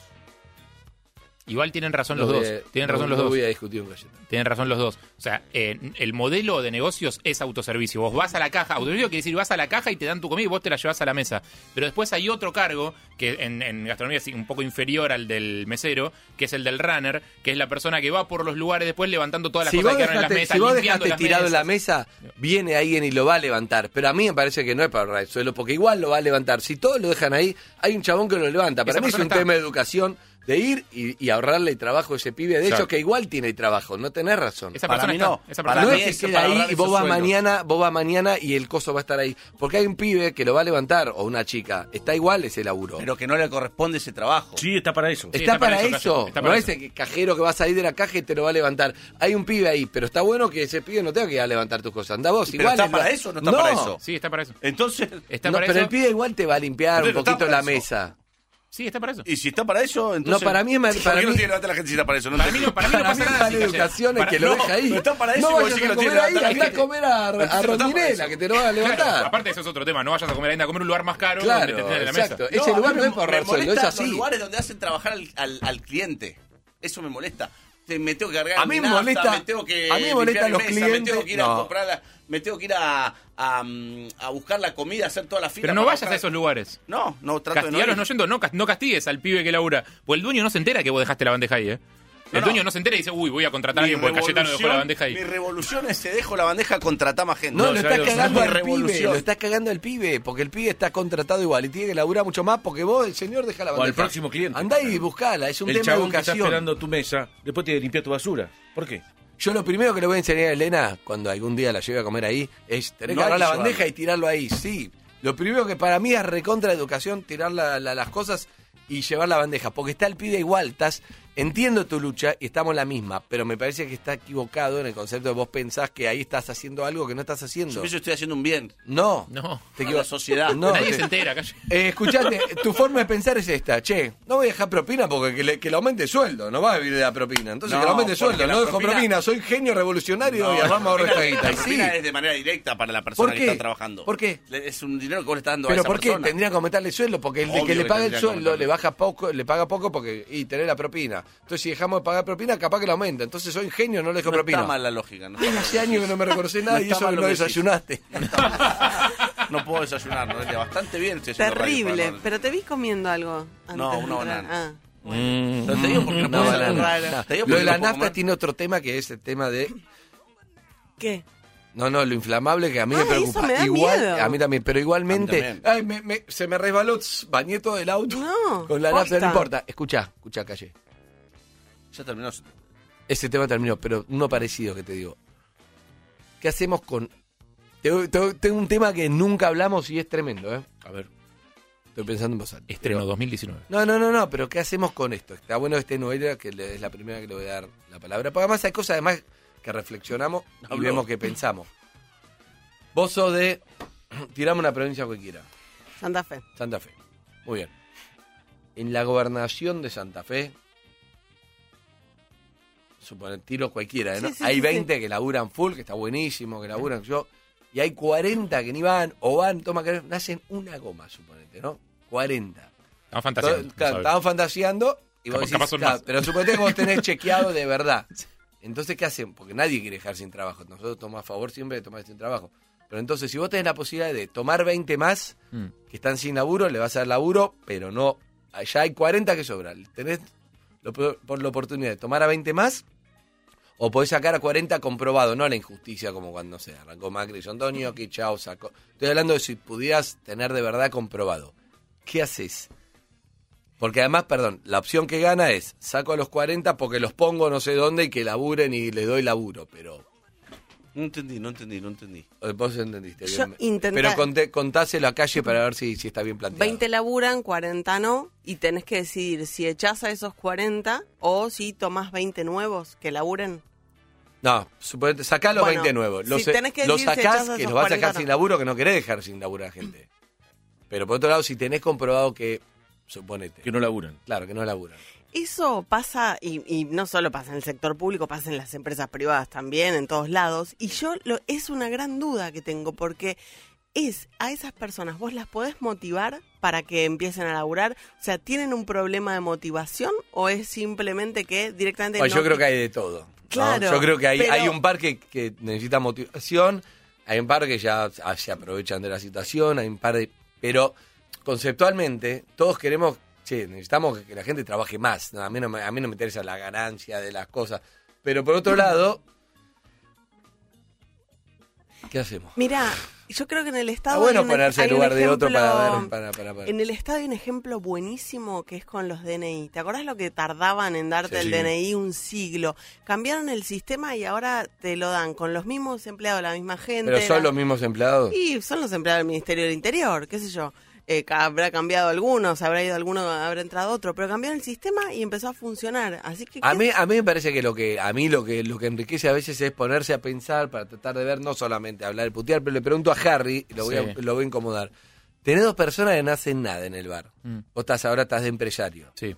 Igual tienen razón los No dos. voy a- Tienen razón no- los no dos. voy a discutir un galleta. Tienen razón los dos. O sea, el modelo de negocios es autoservicio. Vos vas a la caja, autoservicio quiere decir vas a la caja y te dan tu comida y vos te la llevas a la mesa. Pero después hay otro cargo que en gastronomía es un poco inferior al del mesero, que es el del runner, que es la persona que va por los lugares después levantando todas las Si cosas vos que quedaron en las dejaste, mesas, si vos limpiando dejaste las tirado en la mesas. mesa, viene alguien y lo va a levantar. Pero a mí me parece que no es para ahorrar el suelo, porque igual lo va a levantar. Si todos lo dejan ahí, hay un chabón que lo levanta. Para Esa mí es un persona está- tema de educación, de ir y ahorrarle el trabajo a ese pibe. De hecho, Exacto. que igual tiene trabajo, no tenés razón. Esa Para persona mí está. no. Esa Para persona No mí es que es quede para ahí ahorrar y vos esos vas sueldos. mañana y el coso va a estar ahí. Porque hay un pibe que lo va a levantar, o una chica. Está igual ese laburo. Pero que no le corresponde ese trabajo. Sí, está para eso. Sí, Está para Calle, eso, está no para es eso. el cajero que va a salir de la caja y te lo va a levantar. Hay un pibe ahí, pero está bueno que ese pibe no tenga que ir a levantar tus cosas. Anda vos, ¿Pero igual. está es para eso o no está para eso? Sí, está para eso. Entonces, Está No, para pero eso. el pibe igual te va a limpiar un Entonces, no está poquito la para eso. mesa. Sí, está para eso. y si está para eso, entonces... No, para mí es mal- ¿Por para qué no mí- tiene que levantar la gente si está para eso? Para mí no pasa Para mí nada. mala si Calle. educación es Para- que lo no, deja ahí. no está para eso, No vos vayas decís que a lo tiene comer que ahí, levantar la andá a gente. comer a Pero si no está para Rondinela, eso. que te lo van a Claro, levantar. aparte eso es otro tema. No vayas a comer a comer un lugar más caro Claro, donde te tienen en la exacto. mesa. Ese a lugar mí no es para ahorrar me sueldo, es molesta así. los lugares donde hacen trabajar al cliente. Eso me molesta. Me tengo que cargar A mí mi me nafta, molesta- me tengo que a mí me molestan limpiar los mi mesa, me clientes, tengo que ir no. a comprarla, me tengo que ir a buscar la comida, hacer toda la fila. Pero no para vayas buscar- a esos lugares. No, trato de no Castigalos ir. no yendo, no castigues al pibe que labura. Pues el dueño no se entera que vos dejaste la bandeja ahí, ¿eh? El No, dueño no se entera y dice, uy, voy a contratar a Mi alguien porque Cayetano dejó la bandeja ahí. Mi revolución es se dejo la bandeja, contratá más gente. No, lo ya estás lo cagando sé. al pibe, Revolución. lo estás cagando al pibe, porque el pibe está contratado igual y tiene que laburar mucho más porque vos, el señor, deja la O al bandeja. próximo cliente. Andá y buscala, es un El tema de chabón que está educación. esperando tu mesa, después te limpia tu basura. ¿Por qué? Yo lo primero que le voy a enseñar a Elena, cuando algún día la lleve a comer ahí, es tener que No hay agarrar la que bandeja llevarla. y tirarlo ahí. Sí, lo primero que para mí es recontra educación, tirar las cosas y llevar la bandeja, porque está el pibe igual, entiendo tu lucha y estamos en la misma, pero me parece que está equivocado en el concepto de vos pensás que ahí estás haciendo algo que no estás haciendo. Yo pienso que estoy haciendo un bien No, No. te a equivocas. la sociedad. No, Nadie te- se entera, Calle. Escuchate, tu forma de pensar es esta, che, no voy a dejar propina porque que le aumente el sueldo, no va a vivir de la propina. Entonces No, que le aumente el porque sueldo, la no dejo propina- propina, soy genio revolucionario y No, además me ahorro esta guita. la Y sí. propina es de manera directa para la persona ¿Por que qué? está trabajando. ¿Por qué? Es un dinero que vos le estás dando a Pero esa ¿por qué? persona. Tendría que aumentarle el sueldo, porque el de Obvio que le que paga el tendría que sueldo aumentarle. le baja poco, le paga poco porque y tener la propina. propina. Entonces, si dejamos de pagar propina, capaz que la aumenta. Entonces, soy ingenio, no le dejo No propina. está mal la lógica. No Ay, hace años que no me reconoce nada No y está eso mal que lo no que decís. desayunaste. No puedo desayunar, Noelia. Bastante bien estoy haciendo radio Terrible, para no- pero te vi comiendo algo. No, antes de una entrar. banana. Ah. Pero te digo porque no puedo No, desayunar. no. Te digo Lo porque de la no puedo nafta comer. tiene otro tema que es el tema de... ¿Qué? No, lo inflamable que a mí me Ay, preocupa. eso me da Igual, miedo. a mí también, pero igualmente... A mí Ay, se me resbaló, bañé todo el auto. No, Con la nafta, posta. no importa. Escucha, Calle. Ya terminó. Ese tema terminó, pero uno parecido que te digo. ¿Qué hacemos con...? Tengo un tema que nunca hablamos y es tremendo, ¿eh? A ver. Estoy pensando en voz alta. Estreno 2019. No, pero ¿qué hacemos con esto? Está bueno que esté Noelia, que es la primera que le voy a dar la palabra. Porque además hay cosas además que reflexionamos y Habló. vemos que pensamos. Vos sos de... Tirame una provincia cualquiera. Santa Fe. Santa Fe. Muy bien. En la gobernación de Santa Fe, suponer, tiro cualquiera, ¿no? Sí, sí, Hay sí, 20 que laburan full, que está buenísimo, que laburan yo. Y hay 40 que ni van, o van, toma que nacen una goma, suponete, ¿no? 40. Estamos fantaseando. Claro, no sabes. estaban fantaseando y vos Capaz- decís, capaz son claro, más. pero suponete que vos tenés chequeado de verdad. Entonces, ¿qué hacen? Porque nadie quiere dejar sin trabajo. Nosotros tomamos a favor siempre de tomar sin trabajo. Pero entonces, si vos tenés la posibilidad de tomar 20 más que están sin laburo, le vas a dar laburo, pero no. Ya hay 40 que sobran. Tenés por la oportunidad de tomar a 20 más, o podés sacar a 40 comprobado, no a la injusticia como cuando se arrancó Macri y Antonio, que chao, sacó. Estoy hablando de si pudieras tener de verdad comprobado. ¿Qué haces? Porque además, perdón, la opción que gana es, saco a los 40 porque los pongo no sé dónde y que laburen y les doy laburo, pero... No entendí. Vos entendiste Yo bien. intenté- Pero contáselo a Calle para ver si está bien planteado. 20 laburan, 40 no, y tenés que decidir si echás a esos 40 o si tomás 20 nuevos que laburen. No, suponete, sacá los Bueno, 20 nuevos. si tenés que Los decidir si echás sacás, a que esos los vas a 40 sacar no. sin laburo, que no querés dejar sin laburo a gente. Pero por otro lado, si tenés comprobado que, suponete, Que no laburan. claro, que no laburan. Eso pasa, y no solo pasa en el sector público, pasa en las empresas privadas también, en todos lados. Y es una gran duda que tengo, porque a esas personas, ¿vos las podés motivar para que empiecen a laburar? O sea, ¿tienen un problema de motivación o es simplemente que directamente Bueno, no yo creo que hay de todo. ¿no? Claro, Yo creo que pero- hay un par que necesita motivación, hay un par que ya se aprovechan de la situación, hay un par de... Pero conceptualmente, todos queremos... Che, necesitamos que la gente trabaje más. No, a mí no me interesa la ganancia de las cosas. Pero por otro lado, ¿qué hacemos? Mira, yo creo que en el Estado... Está bueno hay un- ponerse hay en un lugar de otro para ejemplo- ver... para ver. En el Estado hay un ejemplo buenísimo que es con los DNI. ¿Te acordás lo que tardaban en darte Sí. el DNI? Un siglo. Cambiaron el sistema y ahora te lo dan con los mismos empleados, la misma gente. ¿Pero son los mismos empleados? Y son los empleados del Ministerio del Interior, qué sé yo. Habrá cambiado algunos, habrá ido alguno, habrá entrado otro, pero cambiaron el sistema y empezó a funcionar. Así que A mí me parece que lo que enriquece a veces es ponerse a pensar para tratar de ver, no solamente hablar y putear, pero le pregunto a Harry, lo voy a incomodar. Tenés dos personas que no hacen nada en el bar. Vos ahora estás de empresario. Sí.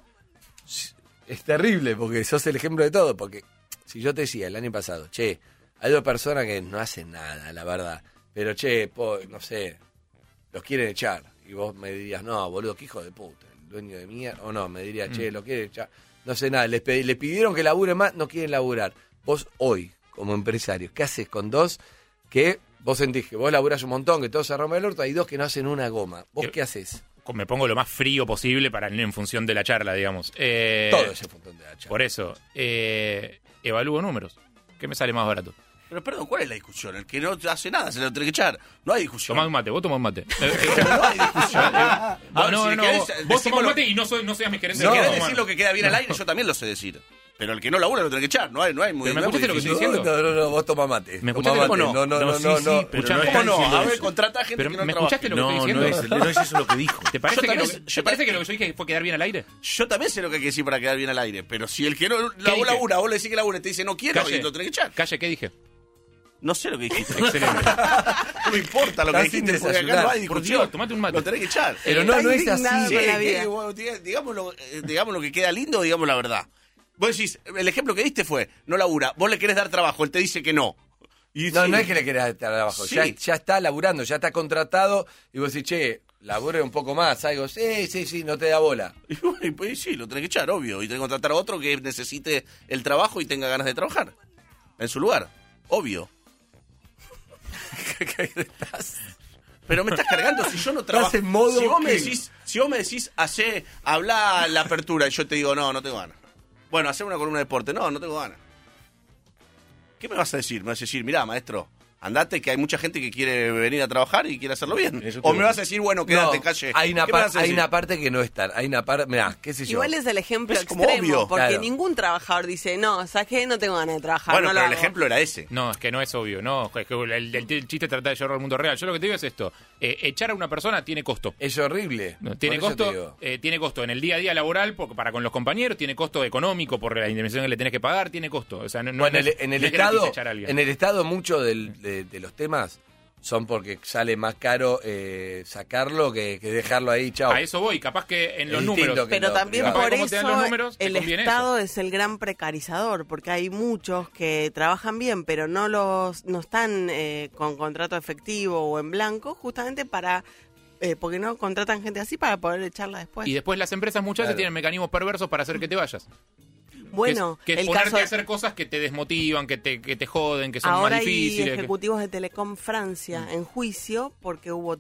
Es terrible porque sos el ejemplo de todo. Porque si yo te decía el año pasado, che, hay dos personas que no hacen nada, la verdad. Pero che, no sé, los quieren echar. Y vos me dirías, no, boludo, qué hijo de puta, el dueño de mierda. O no, me diría, che, lo quieren echar. No sé nada, les pidieron que laburen más, no quieren laburar. Vos hoy, como empresario, ¿qué haces con dos que vos sentís que vos laburás un montón, que todos se rompen el orto? Hay dos que no hacen una goma. ¿Vos qué haces? Me pongo lo más frío posible en función de la charla, digamos. Todo ese montón de hacha. Por eso, evalúo números. ¿Qué me sale más barato? Pero perdón, ¿cuál es la discusión? El que no hace nada se lo tiene que echar. No hay discusión. Tomá un mate, vos tomás un mate. No hay discusión. Ah, no, si no, querés, vos tomás decimos un lo- mate y no seas mi gerente. Si de querés recursos decir lo que queda bien al aire, yo también lo sé decir. Pero el que no labura lo tiene que echar. No hay muy Pero me no es muy escuchaste lo que estoy difícil. diciendo. No, vos tomá mate. ¿Me Tomá escuchaste? mate. ¿Cómo no? No, sí, sí, pero Escuchame. no ¿Cómo está no? diciendo A ver, eso. contrata gente Pero que no ¿me trabaja. escuchaste lo que estoy No, diciendo? no es eso lo que dijo. ¿Te parece, Yo que, también- ¿te parece que lo que yo dije fue quedar bien al aire? Yo también sé lo que hay que decir para quedar bien al aire. Pero si el que no dije? labura, vos le decís que labura y te dice no quiero y lo tenés que echar. Calle, ¿qué dije? No sé lo que dijiste. Excelente. No me importa lo que Estás sin dijiste, porque acá desayunar. no hay Por discusión. Dios, tomate un mate. Lo tenés que echar. Pero no es así. indignado Sí, con la vida. bueno, digamos lo que queda lindo, digamos la verdad. Vos decís, el ejemplo que diste fue, no labura, vos le querés dar trabajo, él te dice que no. Y No, sí, no es que le querás estar abajo. Sí. Ya está laburando, ya está contratado. Y vos decís, che, labure un poco más, algo, sí, no te da bola. Y bueno, pues sí, lo tenés que echar, obvio. Y tenés que contratar a otro que necesite el trabajo y tenga ganas de trabajar en su lugar, obvio. Pero me estás cargando si yo no trabajo. En modo Si vos me decís, habla la apertura y yo te digo, no tengo ganas. Bueno, hacer una columna de deporte, no tengo ganas. ¿Qué me vas a decir? Me vas a decir, mirá, maestro, andate, que hay mucha gente que quiere venir a trabajar y quiere hacerlo bien. O me vas a decir, bueno, quédate, calle. Hay una parte que no está. Hay una parte, mirá, qué sé yo. Igual es el ejemplo Es como extremo, obvio. porque Claro. ningún trabajador dice, no, ¿sabes qué? No tengo ganas de trabajar. Bueno, no pero lo el hago. ejemplo era ese. No, es que no es obvio, no. Es que el chiste trata de llevarlo al mundo real. Yo lo que te digo es esto. Echar a una persona tiene costo. Es horrible. No, tiene Por eso te costo, digo. tiene costo en el día a día laboral para con los compañeros, tiene costo económico por la indemnización que le tenés que pagar, tiene costo. O sea, no Bueno, es- en el no es gratis estado, echar a alguien. en el estado muchos de los temas son porque sale más caro sacarlo que dejarlo ahí, chao. A eso voy, capaz que en Es los distinto números. que Pero lo también privado. Capaz por que como te dan eso los números, te el conviene Estado es el gran precarizador, porque hay muchos que trabajan bien, pero no están con contrato efectivo o en blanco, justamente porque no contratan gente así para poder echarla después. Y después las empresas muchas veces Claro. tienen mecanismos perversos para hacer que te vayas. Bueno, que es el ponerte caso a hacer cosas que te desmotivan, que te joden, que son ahora más hay difíciles. ejecutivos de Telecom Francia en juicio porque hubo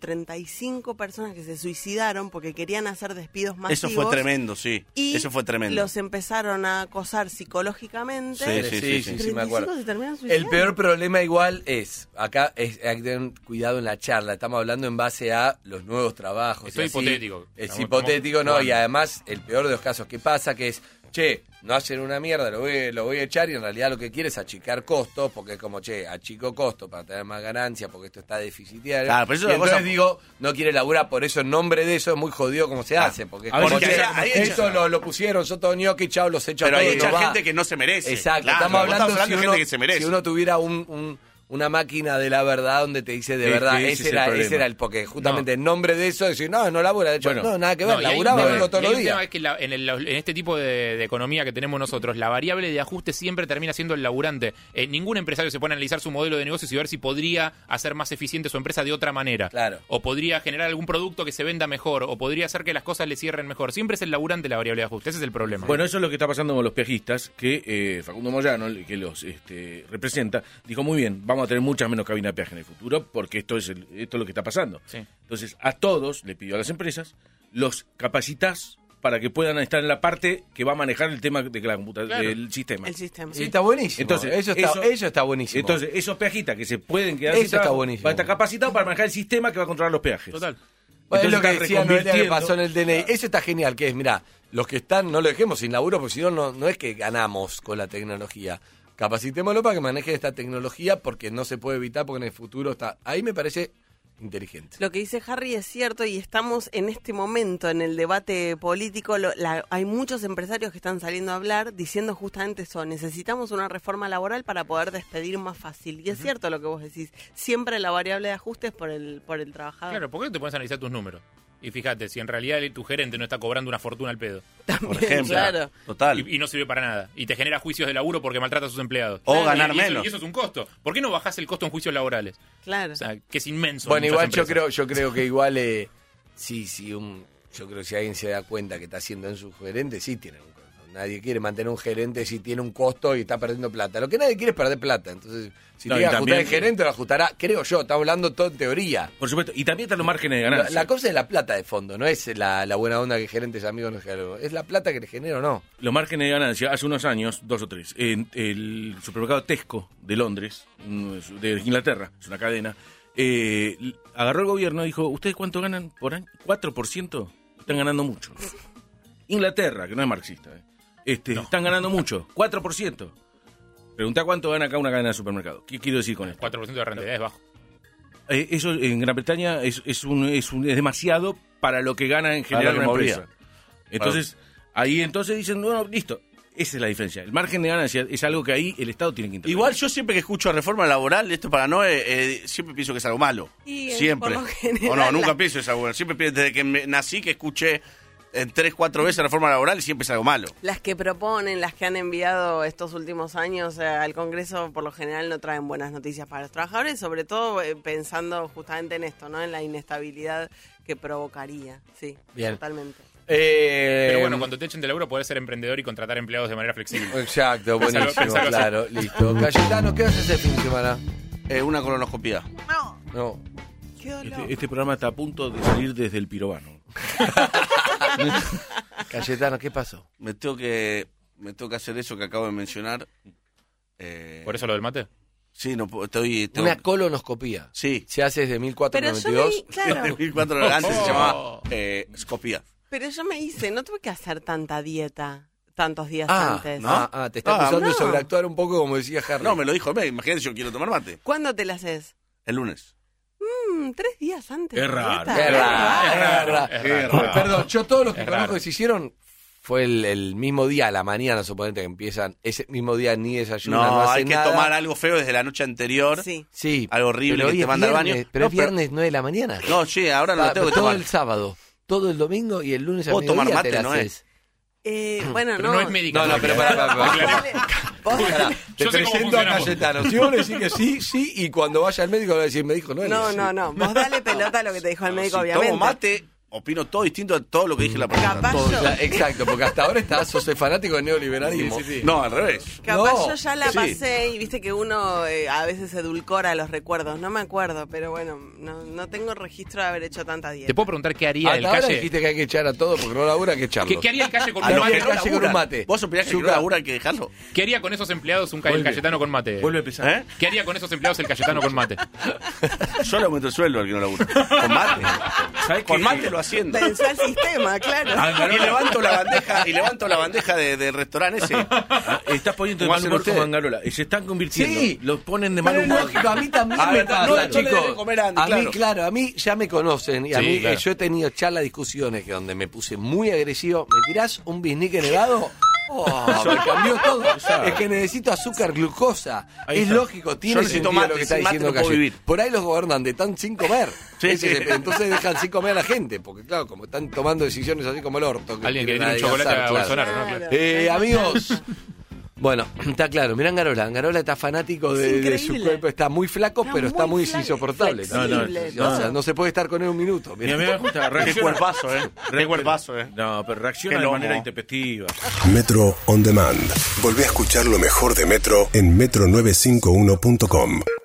35 personas que se suicidaron porque querían hacer despidos masivos. Eso fue tremendo, sí. Y Eso fue tremendo. los empezaron a acosar psicológicamente. Sí, me acuerdo. 35 se terminan El suicidando. peor problema igual hay que tener cuidado en la charla. Estamos hablando en base a los nuevos trabajos. Esto y es así. hipotético. Es Estamos hipotético, ¿no? jugando. Y además, el peor de los casos que pasa que es, che, no hacen una mierda, lo voy a echar y en realidad lo que quiere es achicar costos, porque es como, che, achico costos para tener más ganancia, porque esto está deficitario. Claro, pero eso y es una entonces cosa- digo, no quiere laburar, por eso en nombre de eso es muy jodido como se hace, porque es A como, veces che, ahí esto lo pusieron, son todos ñoquis, chao, los echo Pero a hay todos. mucha no va. gente que no se merece. Exacto, Claro, estamos vos hablando, de gente que se merece. si uno tuviera una máquina de la verdad donde te dice de verdad, ese ese es el era problema. el, porque justamente en nombre de eso decir, no labura, de hecho, Bueno, no, nada que ver, No, y hay un laburaba tema- vengo todos y hay los un días. tema es que en este tipo de economía que tenemos nosotros, la variable de ajuste siempre termina siendo el laburante. Ningún empresario se pone a analizar su modelo de negocios y ver si podría hacer más eficiente su empresa de otra manera. Claro. O podría generar algún producto que se venda mejor, o podría hacer que las cosas le cierren mejor. Siempre es el laburante la variable de ajuste, ese es el problema. Bueno, eso es lo que está pasando con los peajistas, que Facundo Moyano, el que los representa, dijo muy bien, vamos a tener muchas menos cabinas de peaje en el futuro, porque esto es lo que está pasando. Sí. Entonces, a todos, le pidió a las empresas, los capacitas para que puedan estar en la parte que va a manejar el tema de la computadora, Claro. del sistema. El sistema. Sí, está buenísimo. Entonces, eso está buenísimo. Entonces, esos peajistas que se pueden quedar Eso citados, está buenísimo. van a estar capacitados para manejar el sistema que va a controlar los peajes. Total. Bueno, es Entonces lo que está decía Noelia que reconvirtiendo. pasó en el DNI. Eso está genial, que es, mirá, los que están, no lo dejemos sin laburo, porque si no, no es que ganamos con la tecnología. Capacitémoslo para que maneje esta tecnología, porque no se puede evitar, porque en el futuro está... Ahí me parece inteligente. Lo que dice Harry es cierto y estamos en este momento en el debate político. Hay muchos empresarios que están saliendo a hablar diciendo justamente eso. Necesitamos una reforma laboral para poder despedir más fácil. Y es cierto lo que vos decís. Siempre la variable de ajuste es por el trabajador. Claro, ¿por qué no te pones a analizar tus números? Y fíjate, si en realidad tu gerente no está cobrando una fortuna al pedo. Por ejemplo. Claro. Total. Y no sirve para nada. Y te genera juicios de laburo porque maltrata a sus empleados. O ganar Y eso- menos. Y eso es un costo. ¿Por qué no bajás el costo en juicios laborales? Claro. O sea, que es inmenso. Bueno, en igual muchas empresas. yo creo que igual, yo creo que si alguien se da cuenta que está haciendo en su gerente, sí tiene un costo. Nadie quiere mantener un gerente si tiene un costo y está perdiendo plata. Lo que nadie quiere es perder plata. Entonces, si No, tiene y que ajustar también- el gerente, lo ajustará, creo yo, estamos hablando todo en teoría. Por supuesto, y también están los márgenes de La, ganancia. la cosa es la plata de fondo, no es la buena onda que el gerente es amigo, no es algo. Es la plata que le genera o no. Los márgenes de ganancia, hace unos años, 2 o 3, en el supermercado Tesco de Londres, de Inglaterra, es una cadena, agarró el gobierno y dijo, ¿ustedes cuánto ganan por año? 4%, están ganando mucho. Inglaterra, que no es marxista, están ganando mucho, 4%. Preguntá cuánto gana acá una cadena de supermercado. ¿Qué quiero decir con esto? 4% de rentabilidad es bajo. Eso en Gran Bretaña es demasiado para lo que gana en general Para lo una que empresa. Entonces, ahí dicen, no, listo. Esa es la diferencia. El margen de ganancia es algo que ahí el Estado tiene que intervenir. Igual yo siempre que escucho reforma laboral, esto para no, siempre pienso que es algo malo. Y, siempre. por lo general, O no, nunca pienso que es algo bueno. Siempre pienso, desde que nací que escuché 3, 4 veces reforma laboral y siempre es algo malo. Las que proponen, las que han enviado estos últimos años al Congreso, por lo general no traen buenas noticias para los trabajadores, sobre todo pensando justamente en esto, ¿no? En la inestabilidad que provocaría, sí, Bien. totalmente. Pero bueno, cuando te echen del laburo podés ser emprendedor y contratar empleados de manera flexible. Exacto, buenísimo, Pensalo así. claro, listo. Cayetano, ¿qué haces este fin de semana? Una colonoscopía. No. Qué dolor. Este programa está a punto de salir desde el pirobano. Cayetano, ¿qué pasó? Me tengo que hacer eso que acabo de mencionar. ¿Por eso lo del mate? Sí, no estoy... Una colonoscopía. Sí. Se hace desde Pero yo 1492. claro, 1004 antes se llamaba escopía. pero yo me hice, no tuve que hacer tanta dieta tantos días Ah, antes. ¿no? Te está acusando de no. sobreactuar un poco, como decía Harry. No, me lo dijo. Imagínate, yo quiero tomar mate. ¿Cuándo te la haces? El lunes. 3 días antes. Es raro. Dieta. Es raro. Es raro. Perdón, yo todos los que Es conozco raro. que se hicieron fue el mismo día, a la mañana, suponete que empiezan, ese mismo día ni desayunan, no, No, hacen hay que nada. tomar algo feo desde la noche anterior. Sí. Sí. Algo horrible pero que hoy te es manda al viernes, baño. Pero No, es viernes 9 de la mañana. No, che, ahora no lo tengo que todo tomar. el sábado, todo el domingo y el lunes a Puedo tomar mediodía mate, te la ¿no haces. Bueno, Pero no es médica. No, pero pará. Dale, vos dale. Te Yo sé cómo presento a funcionamos. Cayetano. Si vos le decís que sí, y cuando vaya al médico le va a decir, me dijo, no, No. Vos dale pelota a lo que te dijo el médico, Si obviamente. tomo mate, opino todo distinto a todo lo que dije la persona. Capaz Todo. yo- Exacto, porque hasta ahora sos fanático del neoliberalismo. No, al revés. Capaz No, yo ya la sí. pasé y viste que uno a veces edulcora los recuerdos. No me acuerdo, pero bueno, no tengo registro de haber hecho tanta dieta. ¿Te puedo preguntar qué haría el Hasta ahora calle? dijiste que hay que echar a todo porque no labura, hay que echarlo. ¿Qué haría el calle con Ah, un no, mate? que el calle con un mate. ¿Vos opinás que no Zucca. labura hay que dejarlo? ¿Qué haría con esos empleados un Cayetano con mate? Vuelve a empezar. ¿Eh? ¿Qué haría con esos empleados el Cayetano con mate? Yo le aumento el sueldo al que no labura. Con mate. ¿Sabés Con qué? mate lo haciendo. Pensó el sistema, claro. Y levanto la bandeja del restaurante ese. Estás poniendo de ¿Cómo mal hacen humor ustedes? como Angarola. Y se están convirtiendo. Sí. Los ponen de mal Pero humor. lógico, a mí también A me ver, pasa, no le chicos. deben comer a Andy, a mí, claro. claro, a mí ya me conocen y a Sí, mí claro. yo he tenido charlas, discusiones que donde me puse muy agresivo. ¿Me tirás un bisnique nevado? Oh, me cambió todo. Es que necesito azúcar, glucosa. Ahí Es está. lógico, tiene Yo necesito sentido mate, lo que está sin mate diciendo no puedo Calle. vivir. Por ahí los gobernantes están sin comer. Sí, Ese sí. entonces dejan sin comer a la gente, porque claro, como están tomando decisiones así como el orto. Alguien que le quieren tire un chocolate a adelgazar, Bolsonaro, ¿no? Claro. Claro. Amigos, bueno, está claro, mirá Angarola. Angarola está fanático de su increíble. cuerpo, está muy flaco, Está pero está muy muy fla- insoportable. flexible, O sea, no se puede estar con él un minuto. Y a mí me gusta. Qué reacciona. cuerpazo, Qué cuerpazo, No, pero reacciona Qué de lomo. manera intempestiva. Metro On Demand. Volvé a escuchar lo mejor de Metro en metro951.com.